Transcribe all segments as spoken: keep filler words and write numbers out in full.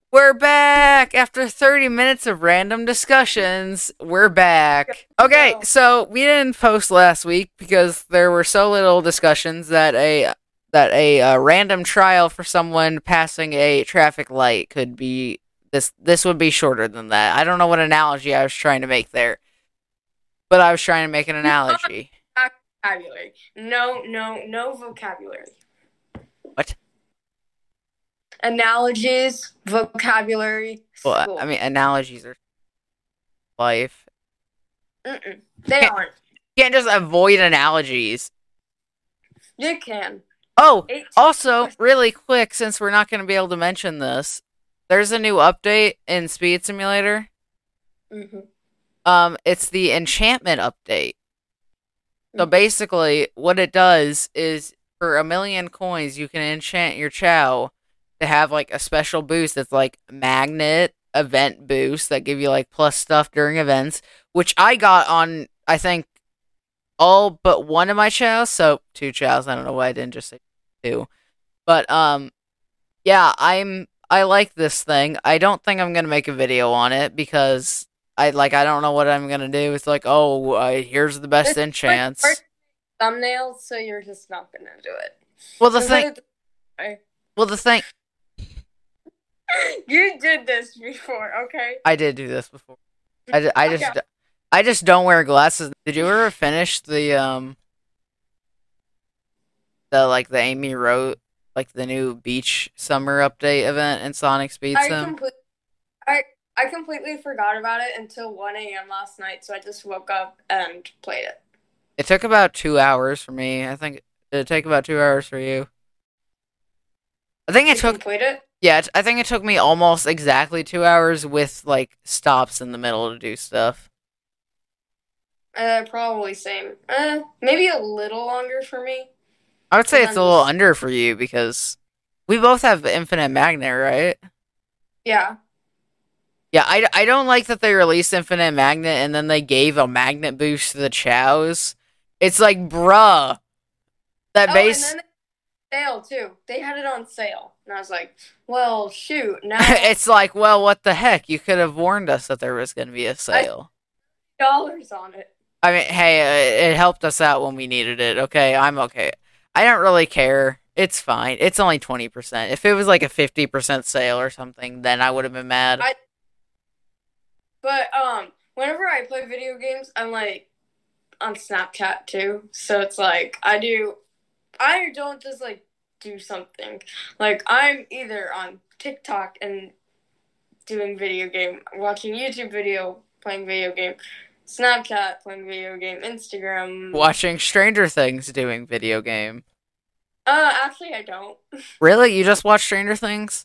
We're back after thirty minutes of random discussions. We're back. Okay, so we didn't post last week because there were so little discussions that a that a, uh random trial for someone passing a traffic light could be this this would be shorter than that. I don't know what analogy I was trying to make there, but I was trying to make an analogy. Vocabulary. No, no, no vocabulary. What? Analogies, vocabulary, Well, school. I mean, analogies are life. Mm-mm. They Can't- aren't. You can't just avoid analogies. You can. Oh, Eight- also, really quick, since we're not going to be able to mention this, there's a new update in Speed Simulator. Mm-hmm. Um, it's the enchantment update. So Mhm. basically, what it does is for a million coins, you can enchant your Chow to have like a special boost that's like magnet event boost that give you like plus stuff during events, which I got on I think all but one of my Chows, so two Chows. I don't know why I didn't just say two, but um, yeah, I'm I like this thing. I don't think I'm gonna make a video on it because I like I don't know what I'm gonna do. It's like oh, uh, here's the best It's enchants. like thumbnails, so you're just not gonna do it. Well, the So thing. what did- Well, the thing. You did this before, okay? I did do this before. I, ju- I just Yeah. I just don't wear glasses. Did you ever finish the um the like the Amy wrote like the new beach summer update event in Sonic Speed I Sim? complete, I I completely forgot about it until one a.m. last night, so I just woke up and played it. It took about two hours for me. I think did it take about two hours for you? I think it You took complete it? yeah. It, I think it took me almost exactly two hours with like stops in the middle to do stuff. Uh, probably same. Uh, maybe a little longer for me. I would say And it's then a little just- under for you because we both have infinite magnet, right? Yeah. Yeah, I, I don't like that they released Infinite Magnet and then they gave a magnet boost to the Chows. It's like, bruh. That Oh, base. and then they sale too. They had it on sale, and I was like, "Well, shoot, now It's like, well, what the heck? You could have warned us that there was going to be a sale. dollars on it." I mean, hey, uh, it helped us out when we needed it, okay? I'm okay. I don't really care. It's fine. It's only twenty percent. If it was like a fifty percent sale or something, then I would have been mad. I- But um, whenever I play video games, I'm like on Snapchat too. So it's like I do, I don't just like do something. Like I'm either on TikTok and doing video game, watching YouTube video, playing video game, Snapchat, playing video game, Instagram. Watching Stranger Things doing video game. Uh, actually, I don't. Really? You just watch Stranger Things?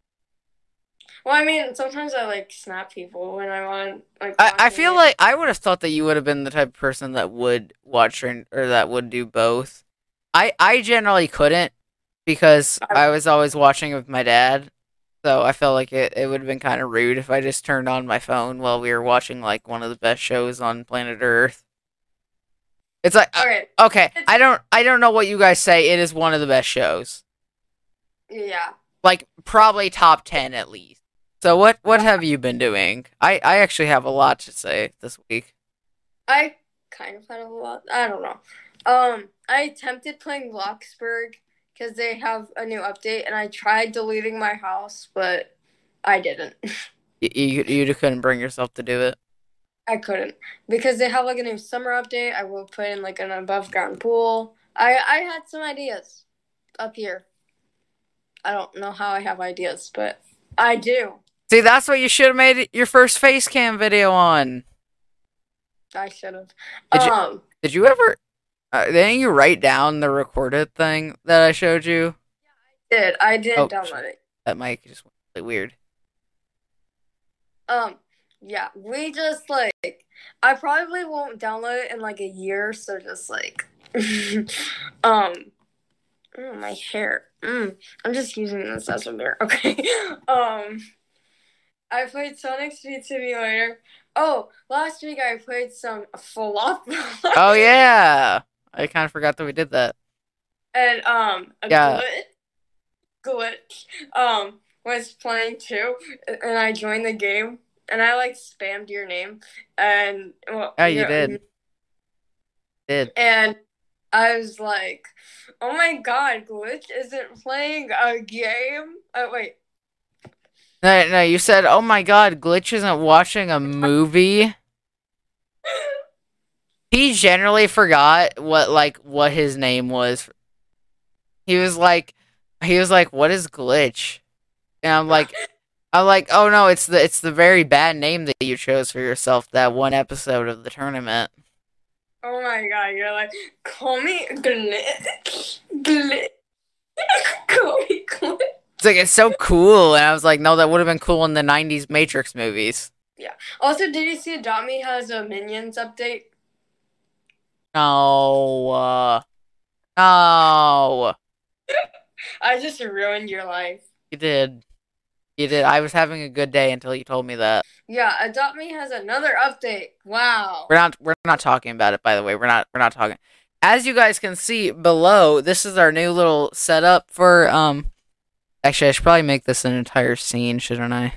Well, I mean, sometimes I like snap people when I'm on like. I, I watching feel it. like I would have thought that you would have been the type of person that would watch Stranger or that would do both. I I generally couldn't because I was always watching with my dad. So I felt like it, it would have been kind of rude if I just turned on my phone while we were watching like one of the best shows on planet Earth. It's like uh, Okay. okay, I don't I don't know what you guys say. It is one of the best shows. Yeah. Like probably top ten at least. So what what have you been doing? I I actually have a lot to say this week. I kind of had a lot. I don't know. Um, I attempted playing Bloxburg because they have a new update, and I tried deleting my house, but I didn't. You you, you couldn't bring yourself to do it. I couldn't because they have like a new summer update. I will put in like an above ground pool. I I had some ideas up here. I don't know how I have ideas, but I do. See, that's what you should have made it your first face cam video on. I should have. Did you- Um, Did you ever? Uh, didn't you write down the recorded thing that I showed you? did I did Oh, download it. That mic just went really weird. Um, yeah, we just like I probably won't download it in like a year, so just like um mm, my hair. Mm, I'm just using this as a mirror, okay? um I played Sonic Speed Simulator. Oh, last week I played some falafel. Oh yeah, I kind of forgot that we did that. and um a Yeah. glitch. glitch. Um was playing too, and I joined the game, and I like spammed your name, and well, Oh, you did. Did. And I was like, "Oh my god, Glitch isn't playing a game." Oh wait. No, no, you said, "Oh my god, Glitch isn't watching a movie." He generally forgot what like what his name was. He was like, he was like, "What is Glitch?" And I'm like, I'm like, "Oh no, it's the it's the very bad name that you chose for yourself that one episode of the tournament." Oh my god, you're like, call me Glitch, Glitch, call me Glitch. It's like it's so cool, and I was like, "No, that would have been cool in the nineties Matrix movies." Yeah. Also, did you see Adopt Me has a Minions update? No, uh, no. I just ruined your life. You did. You did. I was having a good day until you told me that. Yeah, Adopt Me has another update. Wow. We're not we're not talking about it, by the way. We're not we're not talking. As you guys can see below, this is our new little setup for um actually I should probably make this an entire scene, shouldn't I?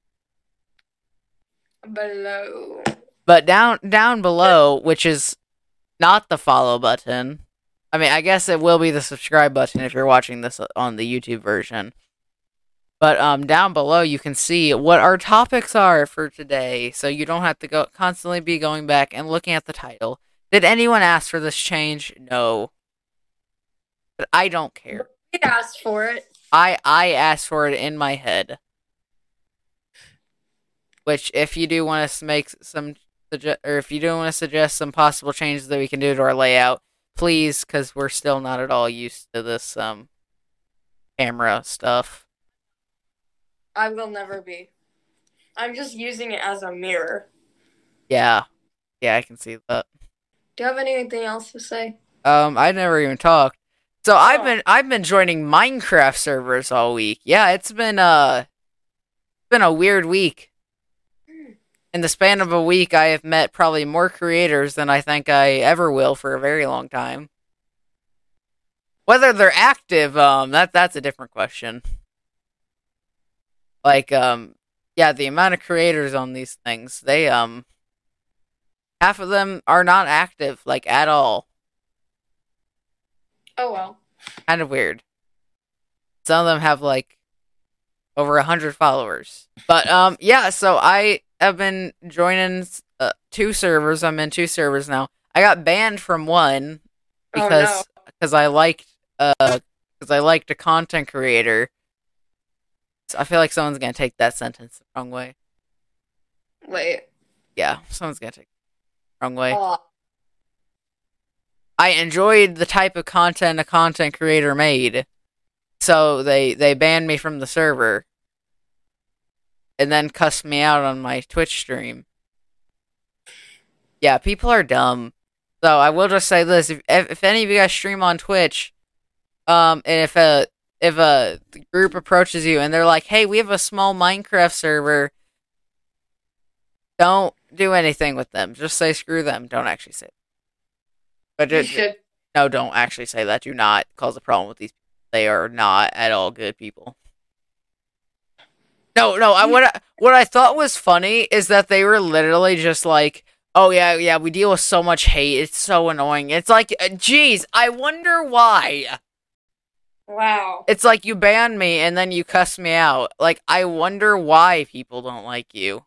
Below. But down down below, which is not the follow button. I mean, I guess it will be the subscribe button if you're watching this on the YouTube version. But um, down below, you can see what our topics are for today, so you don't have to go constantly be going back and looking at the title. Did anyone ask for this change? No. But I don't care. We asked for it. I I asked for it in my head. Which, if you do want to make some, or if you do want to suggest some possible changes that we can do to our layout, please, because we're still not at all used to this um camera stuff. I will never be. I'm just using it as a mirror. Yeah. Yeah, I can see that. Do you have anything else to say? Um, I never even talked. So oh. I've been I've been joining Minecraft servers all week. Yeah, it's been uh it's been a weird week. In the span of a week, I have met probably more creators than I think I ever will for a very long time. Whether they're active, um, that that's a different question. Like, um, yeah, the amount of creators on these things, they, um, half of them are not active, like, at all. Oh, well. Kind of weird. Some of them have, like, over a hundred followers. But, um, yeah, so I have been joining uh, two servers. I'm in two servers now. I got banned from one because oh, no. cause I liked, uh, because I liked a content creator. I feel like someone's gonna take that sentence the wrong way. Wait. Yeah, someone's gonna take it the wrong way. Oh. I enjoyed the type of content a content creator made, so they they banned me from the server, and then cussed me out on my Twitch stream. Yeah, people are dumb. So I will just say this: if if any of you guys stream on Twitch, um, and if a If a group approaches you and they're like, "Hey, we have a small Minecraft server," don't do anything with them. Just say screw them. Don't actually say it. But You it, should. no, don't actually say that. Do not cause a problem with these people. They are not at all good people. No, no. I, what I, what I thought was funny is that they were literally just like, "Oh yeah, yeah, we deal with so much hate. It's so annoying." It's like, geez, I wonder why. Wow. It's like you ban me and then you cuss me out. Like, I wonder why people don't like you.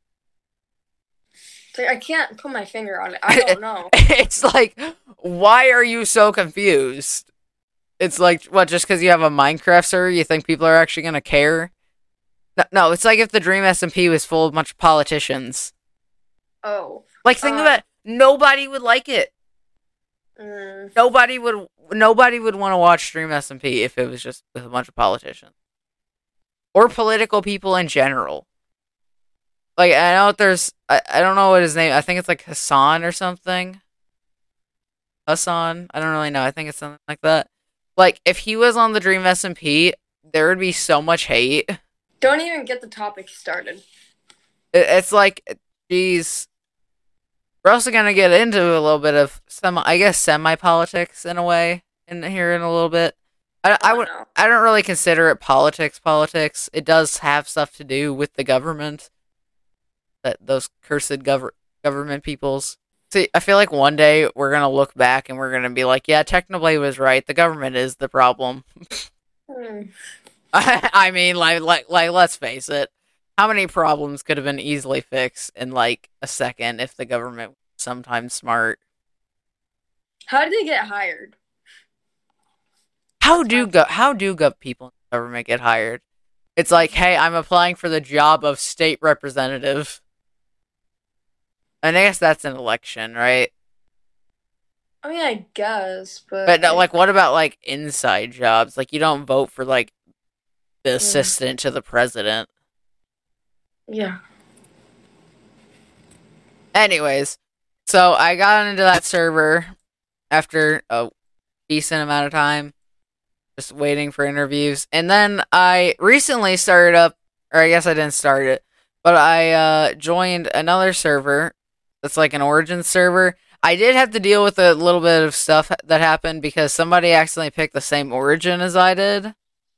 I can't put my finger on it. I don't know. It's like, why are you so confused? It's like, what, just because you have a Minecraft server, you think people are actually going to care? No, no, it's like if the Dream S M P was full of a bunch of politicians. Oh. Like, think uh, of it. Nobody would like it. Mm. Nobody would nobody would want to watch Dream S M P if it was just with a bunch of politicians. Or political people in general. Like, I know there's, I, I don't know what his name, I think it's like Hassan or something. Hassan? I don't really know, I think it's something like that. Like, if he was on the Dream S M P, there would be so much hate. Don't even get the topic started. It, it's like, geez. We're also going to get into a little bit of, some, I guess, semi-politics in a way, in here in a little bit. I, I Oh would no. I don't really consider it politics. Politics. It does have stuff to do with the government. That those cursed gov- government peoples. See, I feel like one day we're gonna look back and we're gonna be like, yeah, Technoblade was right. The government is the problem. Hmm. I mean, like, like, like, let's face it. How many problems could have been easily fixed in like a second if the government was sometimes smart? How did they get hired? How That's do my- go? How do gov people in the government get hired? It's like, hey, I'm applying for the job of state representative. And I guess that's an election, right? I mean, I guess, but But no, like, what about like inside jobs? Like, you don't vote for like the Mm. assistant to the president. yeah. Anyways, so I got into that server after a decent amount of time, just waiting for interviews. And then I recently started up, or I guess I didn't start it, but I uh, joined another server that's like an Origin server. I did have to deal with a little bit of stuff that happened because somebody accidentally picked the same Origin as I did.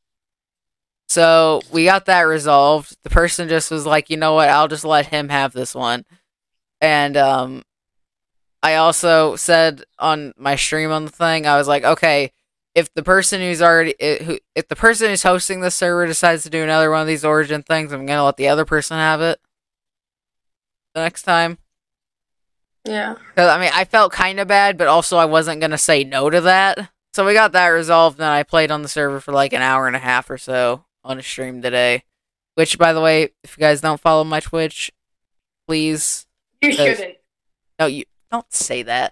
So we got that resolved. The person just was like, you know what, I'll just let him have this one. And um, I also said on my stream on the thing, I was like, okay, if the person who's already if the person who's hosting the server decides to do another one of these Origin things, I'm gonna let the other person have it the next time. Yeah. Because I mean, I felt kind of bad, but also I wasn't gonna say no to that. So we got that resolved, and I played on the server for like an hour and a half or so on a stream today. Which, by the way, if you guys don't follow my Twitch, please. You Because- shouldn't. No, you don't say that.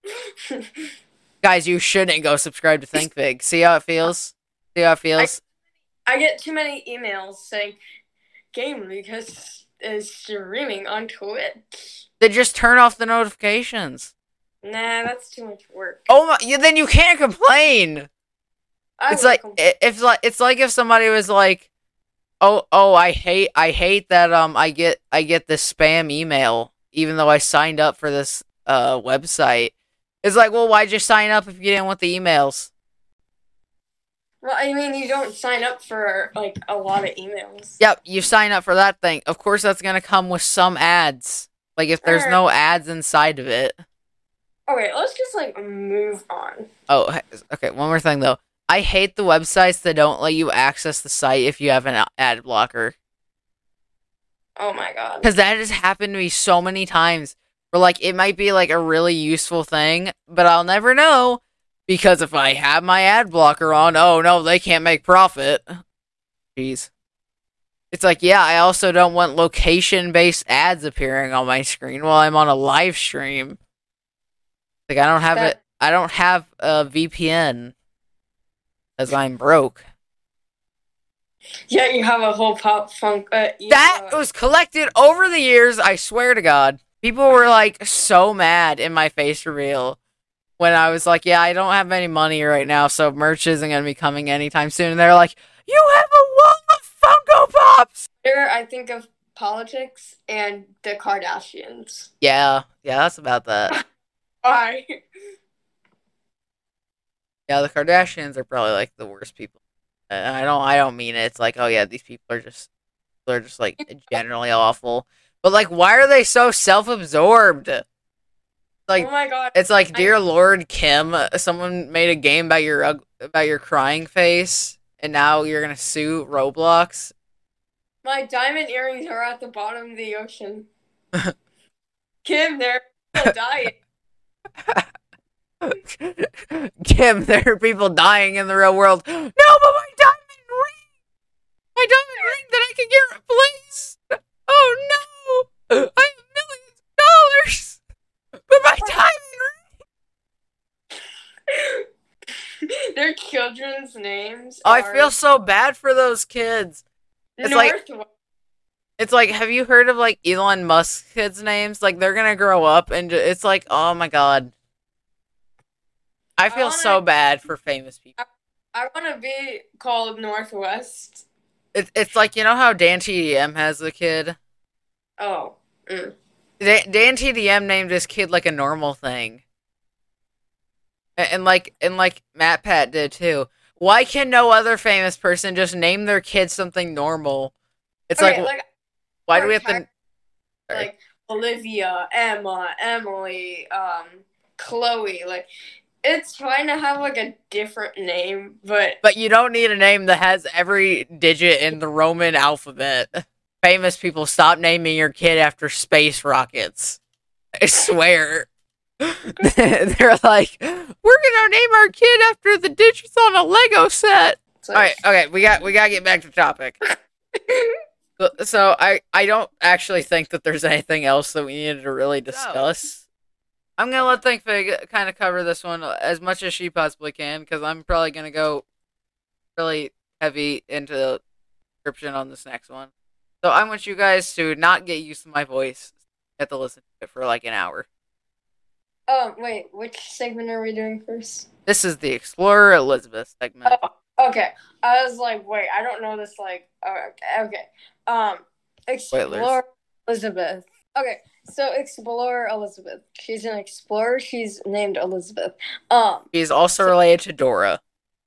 Guys, you shouldn't go subscribe to ThinkBig. See how it feels? See how it feels? I get too many emails saying Game Lucas is streaming on Twitch. Then just turn off the notifications. Nah, that's too much work. Oh my! Yeah, then you can't complain. I It's will like com- i- if like it's like if somebody was like, "Oh, oh, I hate, I hate that um, I get, I get this spam email, even though I signed up for this uh website." It's like, well, why'd you sign up if you didn't want the emails? Well, I mean, you don't sign up for like a lot of emails. Yep, you sign up for that thing. Of course, that's gonna come with some ads. Like if there's Alright. no ads inside of it. Okay, let's just like move on. Oh, he- okay. One more thing though. I hate the websites that don't let you access the site if you have an ad blocker. Oh my god. Because that has happened to me so many times. Where like it might be like a really useful thing, but I'll never know because if I have my ad blocker on, oh no, they can't make profit. Jeez. It's like, yeah, I also don't want location-based ads appearing on my screen while I'm on a live stream. Like I don't have That- it. I don't have a V P N because I'm broke. Yeah, you have a whole pop funk. Uh, you, That uh, was collected over the years. I swear to God, people were like so mad in my face reveal when I was like, "Yeah, I don't have any money right now, so merch isn't gonna be coming anytime soon." And they're like, "You have a wall of Funko Pops." Here, I think of politics and the Kardashians. Yeah, yeah, that's about that. Why? Yeah, the Kardashians are probably like the worst people. And I don't, I don't mean it. It's like, oh yeah, these people are just, they're just like generally awful. But like, why are they so self-absorbed? Like, oh my god. it's like, I- dear Lord Kim, someone made a game about your ug- about your crying face, and now you're gonna sue Roblox. My diamond earrings are at the bottom of the ocean. Kim, they're still dying. Kim, there are people dying in the real world. No, but my diamond ring, my diamond ring that I can get replaced. Oh no, I have millions of dollars, but my diamond ring. Their children's names. Oh, I are feel so bad for those kids. it's like- Northwest. It's like, have you heard of like Elon Musk's kids' names? Like they're gonna grow up and ju- it's like, oh my god. I I feel wanna- so bad for famous people. I want to be called Northwest. It's it's like, you know how Dan T D M has the kid. Oh. Mm. Dan, Dan T D M named his kid like a normal thing. And, and like and like Matt Pat did too. Why can no other famous person just name their kid something normal? It's Okay, like, like why do or we have to? char- Sorry. like Olivia, Emma, Emily, um, Chloe. Like it's fine to have like a different name, but But you don't need a name that has every digit in the Roman alphabet. Famous people, stop naming your kid after space rockets. I swear. They're like, we're gonna name our kid after the digits on a Lego set. so, All right, okay, we got we gotta get back to topic. So I I don't actually think that there's anything else that we needed to really discuss. I'm gonna let ThinkFig kind of cover this one as much as she possibly can because I'm probably gonna go really heavy into the description on this next one. So I want you guys to not get used to my voice. You have to listen to it for like an hour. Oh wait, which segment are we doing first? This is the Explorer Elizabeth segment. Oh, okay. I was like, wait, I don't know this. Like, oh, okay, okay. Um, Explorer Spoilers. Elizabeth. Okay, so Explorer Elizabeth. She's an explorer. She's named Elizabeth. Um, She's also related to Dora.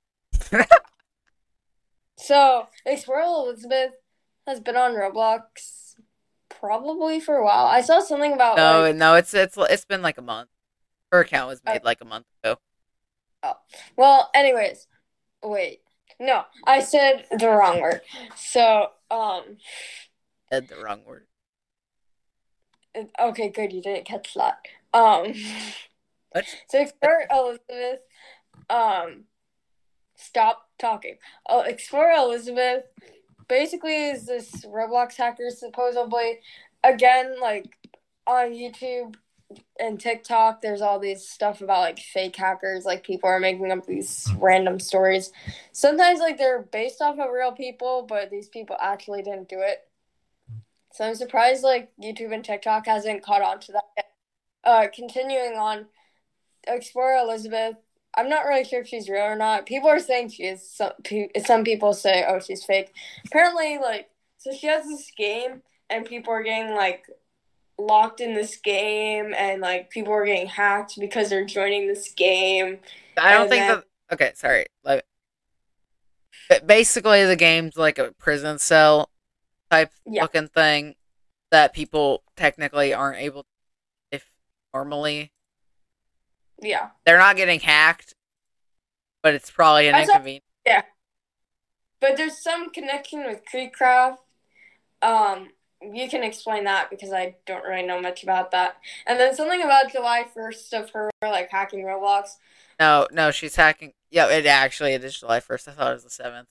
so Explorer Elizabeth has been on Roblox probably for a while. I saw something about No, like, no, it's it's it's been like a month. Her account was made Uh, like a month ago. well, anyways, wait. No, I said the wrong word. So, um, Said the wrong word. okay, good, you didn't catch that. Um, What? so Explorer Elizabeth, um, stop talking. Uh, Explorer Elizabeth basically is this Roblox hacker, supposedly. Again, like on YouTube and TikTok, there's all these stuff about like fake hackers. Like people are making up these random stories. Sometimes like they're based off of real people, but these people actually didn't do it. So I'm surprised like YouTube and TikTok hasn't caught on to that yet. Uh, continuing on, Explorer Elizabeth. I'm not really sure if she's real or not. People are saying she is. Some some people say, oh, she's fake. Apparently, like, so she has this game, and people are getting like locked in this game, and like people are getting hacked because they're joining this game. I don't And think then- that. Okay, sorry. Like, but basically, the game's like a prison cell type Yeah. looking thing that people technically aren't able to, if normally Yeah. they're not getting hacked, but it's probably an I saw- inconvenience. But there's some connection with Creekcraft. Um, you can explain that because I don't really know much about that. And then something about July first of her like hacking Roblox. No, no, she's hacking. Yeah, it actually it is July first. I thought it was the seventh.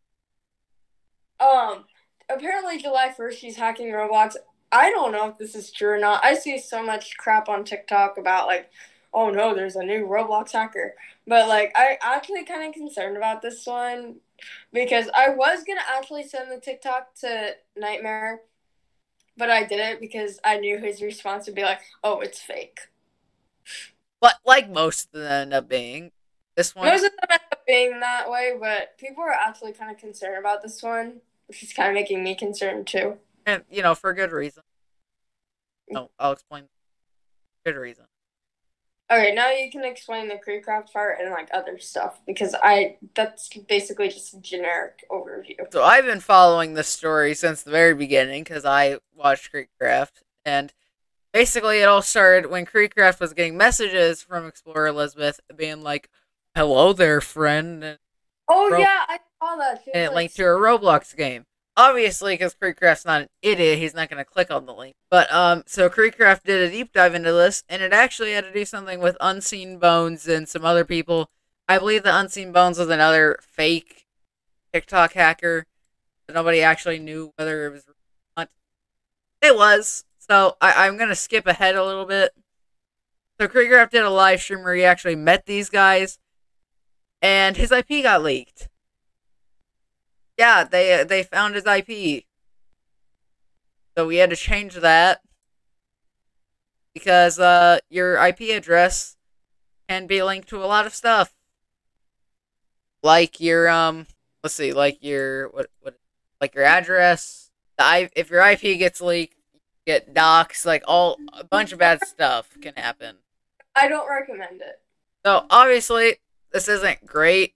Um, apparently July first she's hacking Roblox. I don't know if this is true or not. I see so much crap on TikTok about like, oh no, there's a new Roblox hacker. But like, I actually kind of concerned about this one because I was gonna actually send the TikTok to Nightmare, but I didn't because I knew his response would be like, oh, it's fake. But like most of them end up being, this one. Most of them end up being that way, but people are actually kind of concerned about this one, which is kind of making me concerned too. And, you know, for good reason. No, I'll explain. Good reason. Okay, now you can explain the Creekcraft part and like other stuff because I that's basically just a generic overview. So I've been following this story since the very beginning because I watched Creekcraft, and basically it all started when Creekcraft was getting messages from Explorer Elizabeth being like, "Hello there, friend," and Oh Ro- yeah, I saw that. She was it like, linked to a Roblox game. Obviously, because Creekcraft's not an idiot, he's not going to click on the link. But, um, so Creekcraft did a deep dive into this, and it actually had to do something with Unseen Bones and some other people. I believe that Unseen Bones was another fake TikTok hacker that nobody actually knew whether it was real or not. It was. So, I- I'm going to skip ahead a little bit. So, Creekcraft did a live stream where he actually met these guys, and his I P got leaked. Yeah, they they found his I P. So we had to change that because uh, your I P address can be linked to a lot of stuff, like your um, let's see, like your what what, like your address. The I if your I P gets leaked, you get doxxed. Like all a bunch of bad stuff can happen. I don't recommend it. So obviously this isn't great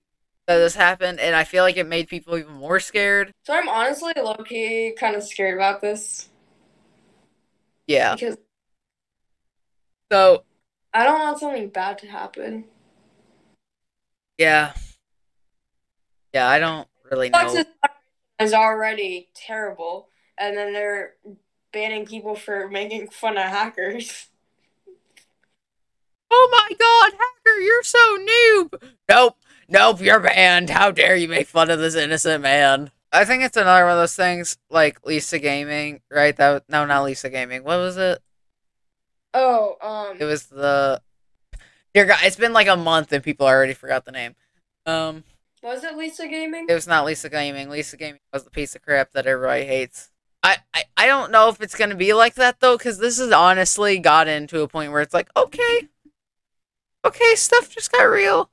that this happened, and I feel like it made people even more scared. So I'm honestly low-key kind of scared about this. Yeah. Because So I don't want something bad to happen. yeah, yeah, I don't really know. Is already terrible, and then they're banning people for making fun of hackers. Oh my god, hacker, you're so noob! Nope, nope, you're banned. How dare you make fun of this innocent man? I think it's another one of those things like Lisa Gaming, right? That no, not Lisa Gaming. What was it? Oh, um, It was the dear God. It's been like a month and people already forgot the name. Um, was it Lisa Gaming? It was not Lisa Gaming. Lisa Gaming was the piece of crap that everybody hates. I, I, I don't know if it's gonna be like that though, because this has honestly gotten to a point where it's like, okay, okay, stuff just got real.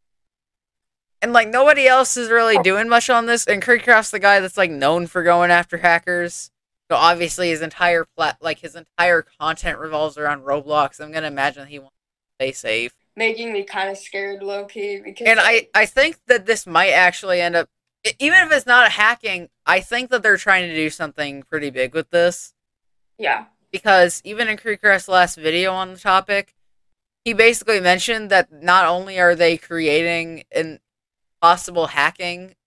And, like, nobody else is really doing much on this. And Creekcraft's the guy that's, like, known for going after hackers. So, obviously, his entire, plat- like, his entire content revolves around Roblox. I'm gonna imagine he wants to stay safe. Making me kind of scared, low-key. Because and I, I think that this might actually end up... Even if it's not a hacking, I think that they're trying to do something pretty big with this. Yeah. Because even in Creekcraft's last video on the topic, he basically mentioned that not only are they creating an possible hacking,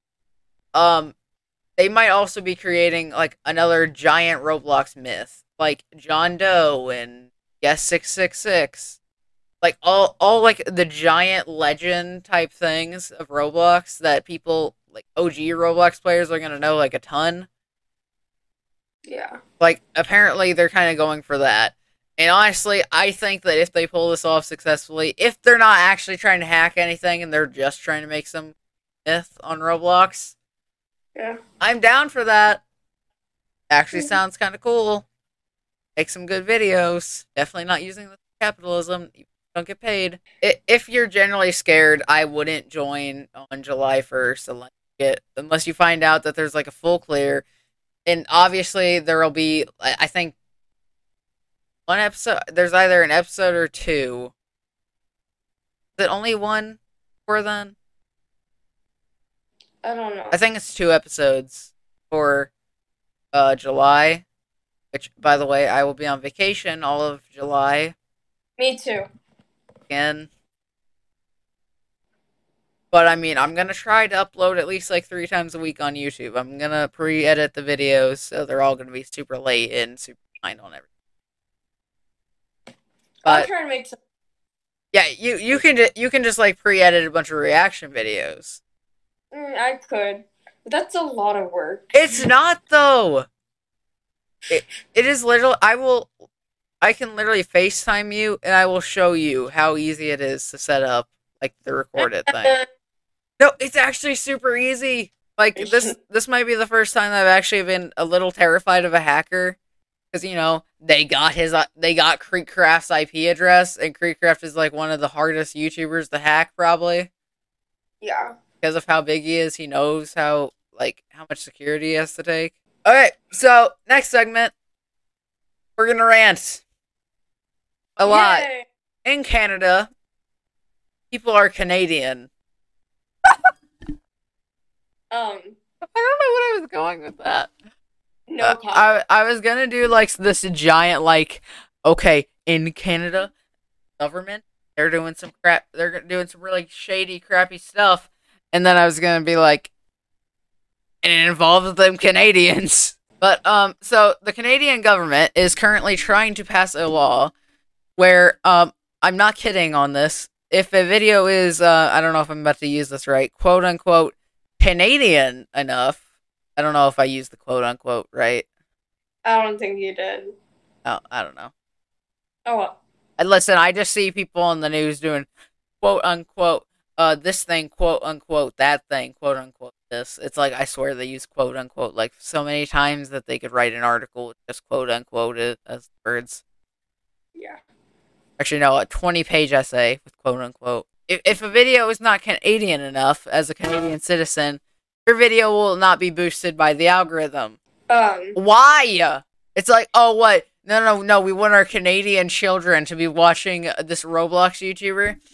um, they might also be creating, like, another giant Roblox myth. Like, John Doe and Yes six six six. Like, all, all, like, the giant legend type things of Roblox that people, like, O G Roblox players are gonna know, like, a ton. Yeah. Like, apparently they're kind of going for that. And honestly, I think that if they pull this off successfully, if they're not actually trying to hack anything and they're just trying to make some myth on Roblox, yeah, I'm down for that. Actually sounds kind of cool. Make some good videos. Definitely not using the capitalism. You don't get paid. If you're generally scared, I wouldn't join on July first unless you, get, unless you find out that there's like a full clear. And obviously there will be, I think, one episode. There's either an episode or two. Is it only one for then? I don't know. I think it's two episodes for uh, July. Which, by the way, I will be on vacation all of July. Me too. Again. But, I mean, I'm going to try to upload at least, like, three times a week on YouTube. I'm going to pre-edit the videos, so they're all going to be super late and super behind on everything. But, I'll try to make some. Yeah, you, you can ju- you can just, like, pre-edit a bunch of reaction videos. Mm, I could. But that's a lot of work. It's not, though! It, it is literally... I will... I can literally FaceTime you, and I will show you how easy it is to set up, like, the recorded thing. No, it's actually super easy. Like, this this might be the first time that I've actually been a little terrified of a hacker. Because, you know, they got his, they got Creekcraft's I P address, and Creekcraft is, like, one of the hardest YouTubers to hack, probably. Yeah. Because of how big he is, he knows how, like, how much security he has to take. Okay, so, next segment. We're gonna rant. A lot. Yay. In Canada, people are Canadian. Um, I don't know what I was going with that. No uh, I I was gonna do like this giant like okay in Canada government they're doing some crap they're doing some really shady crappy stuff, and then I was gonna be like, and it involves them Canadians. But um so the Canadian government is currently trying to pass a law where um I'm not kidding on this. If a video is uh I don't know if I'm about to use this right, quote unquote Canadian enough. I don't know if I used the quote unquote right. I don't think you did. Oh, I don't know. Oh well. And listen, I just see people on the news doing quote unquote uh this thing, quote unquote that thing, quote unquote this. It's like I swear they use quote unquote like so many times that they could write an article with just quote unquote it as words. Yeah. Actually, no, a twenty-page essay with quote unquote. If, if a video is not Canadian enough as a Canadian citizen, your video will not be boosted by the algorithm. Um. Why? It's like, oh, what? No, no, no, we want our Canadian children to be watching this Roblox YouTuber.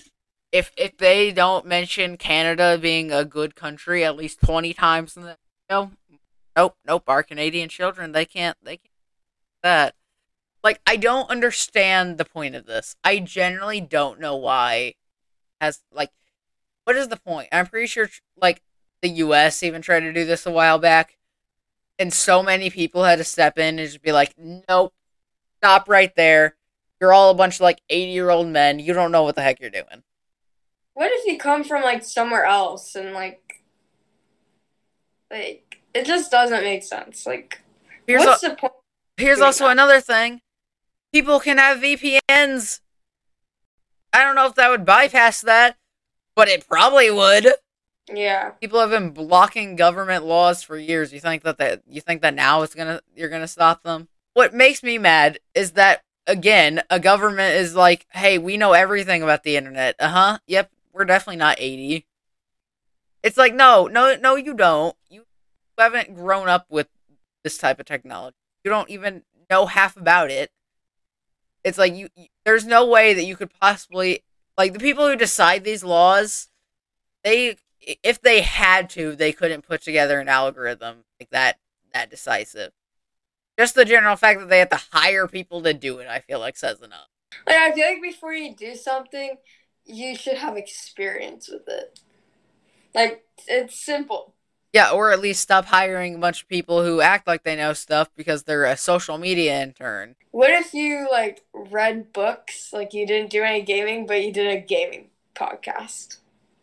if if they don't mention Canada being a good country at least twenty times in the video, nope, nope, our Canadian children, they can't, they can't do that. Like, I don't understand the point of this. I generally don't know why. As like, what is the point? I'm pretty sure, like, the U S even tried to do this a while back, and so many people had to step in and just be like, nope, stop right there. You're all a bunch of, like, eighty-year-old men. You don't know what the heck you're doing. What if you come from, like, somewhere else and, like, like, it just doesn't make sense. Like, here's what's a, the point? Here's also that? Another thing. People can have V P Ns. I don't know if that would bypass that, but it probably would. Yeah. People have been blocking government laws for years. You think that that you think that now it's gonna you're gonna stop them? What makes me mad is that, again, a government is like, hey, we know everything about the internet. Uh-huh. Yep, we're definitely not eighty. It's like, no, no, no, you don't. You haven't grown up with this type of technology. You don't even know half about it. It's like, you, you there's no way that you could possibly, like, the people who decide these laws, they, if they had to, they couldn't put together an algorithm like that, that decisive. Just the general fact that they have to hire people to do it, I feel like, says enough. Like, I feel like before you do something, you should have experience with it. Like, it's simple. Yeah, or at least stop hiring a bunch of people who act like they know stuff because they're a social media intern. What if you, like, read books, like you didn't do any gaming, but you did a gaming podcast?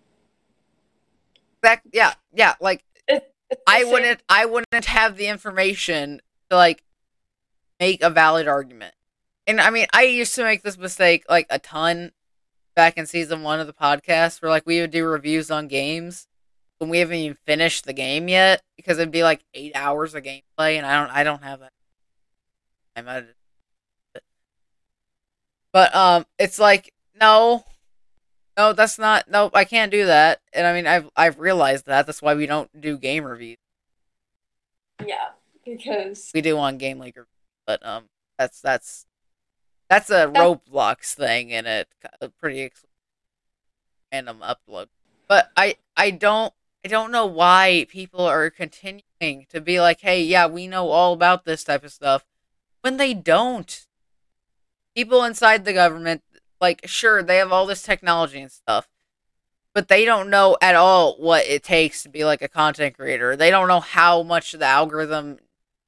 That, yeah, yeah, like, it's, it's I wouldn't, I wouldn't have the information to, like, make a valid argument. And, I mean, I used to make this mistake, like, a ton back in season one of the podcast, where, like, we would do reviews on games when we haven't even finished the game yet, because it'd be like eight hours of gameplay, and I don't, I don't have that. I'm at it. But um, it's like, no, no, that's not, no, I can't do that. And I mean, I've, I've realized that. That's why we don't do game reviews. Yeah, because we do on Game League reviews, but um, that's that's that's a Roblox thing, and it a pretty random upload. But I, I don't. I don't know why people are continuing to be like, hey, yeah, we know all about this type of stuff, when they don't. People inside the government, like, sure, they have all this technology and stuff, but they don't know at all what it takes to be, like, a content creator. They don't know how much the algorithm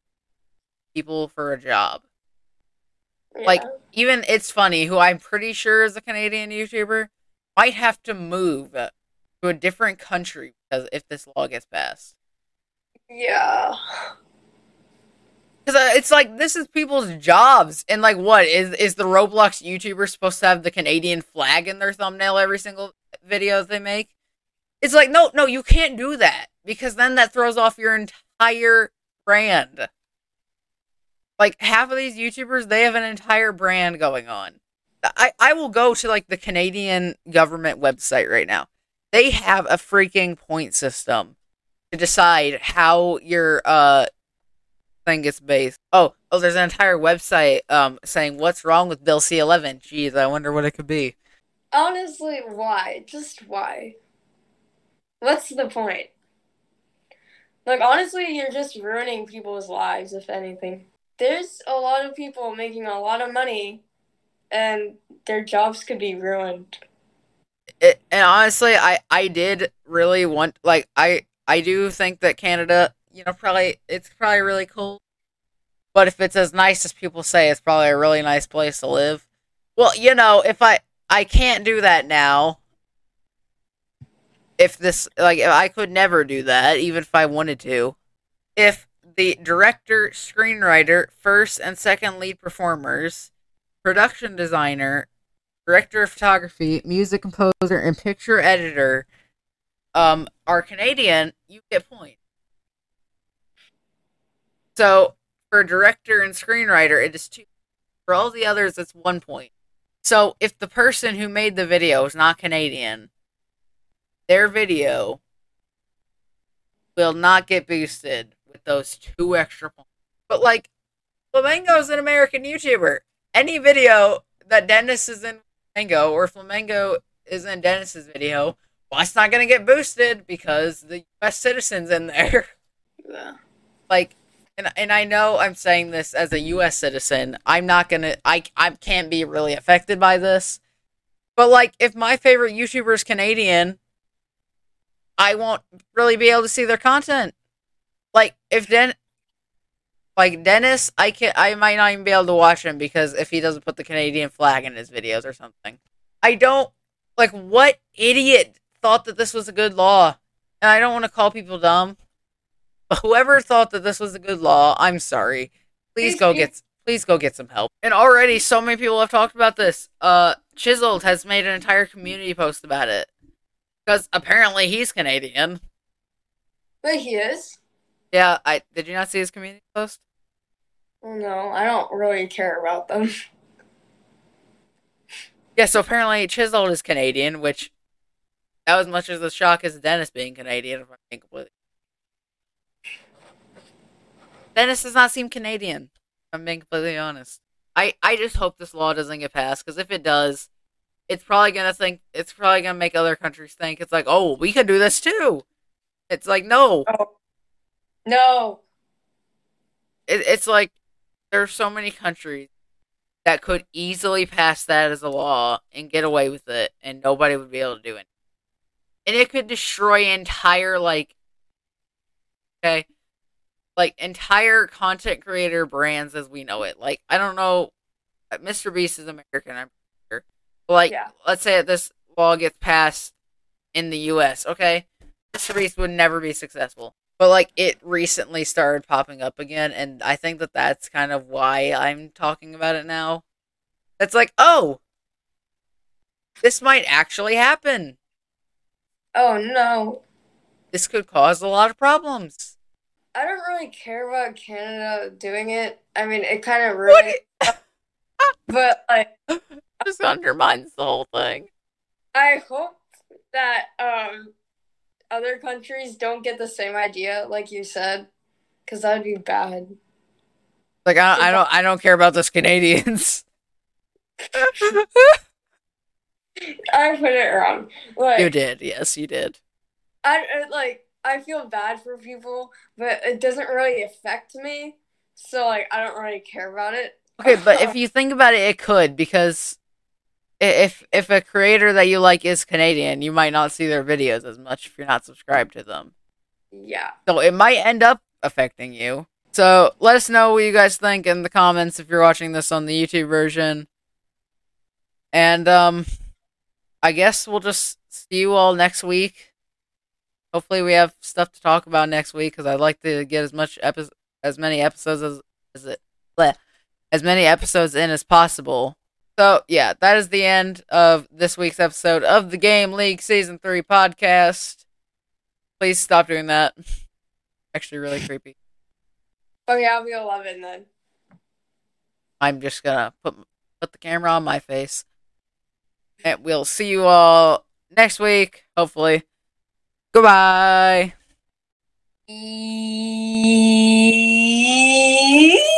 people for a job. Yeah. Like, even It's Funny, who I'm pretty sure is a Canadian YouTuber, might have to move to a different country because if this law gets passed. Yeah. Because uh, it's like, this is people's jobs. And, like, what? Is is the Roblox YouTuber supposed to have the Canadian flag in their thumbnail every single video they make? It's like, no, no, you can't do that. Because then that throws off your entire brand. Like, half of these YouTubers, they have an entire brand going on. I, I will go to, like, the Canadian government website right now. They have a freaking point system to decide how your uh thing gets based. Oh, oh, there's an entire website um saying what's wrong with Bill C eleven. Jeez, I wonder what it could be. Honestly, why? Just why? What's the point? Like, honestly, you're just ruining people's lives, if anything. There's a lot of people making a lot of money, and their jobs could be ruined. It, and honestly, I, I did really want, like, I, I do think that Canada, you know, probably, it's probably really cool. But if it's as nice as people say, it's probably a really nice place to live. Well, you know, if I, I can't do that now. If this, like, I could never do that, even if I wanted to. If the director, screenwriter, first and second lead performers, production designer, director of photography, music composer, and picture editor um, are Canadian, you get points. So, for director and screenwriter, it is two. For all the others, it's one point. So, if the person who made the video is not Canadian, their video will not get boosted with those two extra points. But, like, Flamingo's an American YouTuber. Any video that Dennis is in Flamingo, or Flamingo is in Dennis's video, well, it's not gonna get boosted because the U S citizen's in there. Yeah. Like, and and I know I'm saying this as a U S citizen. I'm not gonna. I I can't be really affected by this. But like, if my favorite YouTuber is Canadian, I won't really be able to see their content. Like, if Den, like Dennis, I can I might not even be able to watch him because if he doesn't put the Canadian flag in his videos or something. I don't like what idiot thought that this was a good law, and I don't want to call people dumb. But whoever thought that this was a good law, I'm sorry. Please go get please go get some help. And already so many people have talked about this. Uh, Chiseled has made an entire community post about it because apparently he's Canadian. But he is. Yeah, I did you not see his community post? Well, no, I don't really care about them. Yeah, so apparently Chiseled is Canadian, which that was much as a shock as Dennis being Canadian. If I think completely. Dennis does not seem Canadian. If I'm being completely honest. I, I just hope this law doesn't get passed, because if it does, it's probably gonna think it's probably gonna make other countries think it's like, oh, we can do this too. It's like no, Oh. No. it, it's like there's so many countries that could easily pass that as a law and get away with it, and nobody would be able to do it. And it could destroy entire like, okay, like entire content creator brands as we know it. Like I don't know, Mister Beast is American, I'm sure. But like, Yeah. let's say this law gets passed in the U S. Okay, Mister Beast would never be successful. But like, it recently started popping up again, and I think that that's kind of why I'm talking about it now. It's like, oh, this might actually happen. Oh no. This could cause a lot of problems. I don't really care about Canada doing it. I mean, it kind of really, but like, Just undermines the whole thing. I hope that um other countries don't get the same idea, like you said, because that would be bad. Like I don't, I don't, I don't care about those Canadians. I put it wrong. Like You did, yes, you did. I I- like I feel bad for people, but it doesn't really affect me. So like I don't really care about it. Okay, but if you think about it, it could, because i- if if a creator that you like is Canadian, you might not see their videos as much if you're not subscribed to them. Yeah. So it might end up affecting you. So let us know what you guys think in the comments if you're watching this on the YouTube version. And um, I guess we'll just see you all next week. Hopefully we have stuff to talk about next week, because I'd like to get as much epi- as many episodes as, as it bleh, as many episodes in as possible. So yeah, that is the end of this week's episode of the Game League Season three podcast. Please stop doing that. Actually really creepy. Okay, I'll be eleven then. I'm just gonna put put the camera on my face. And we'll see you all next week, hopefully. Goodbye. E-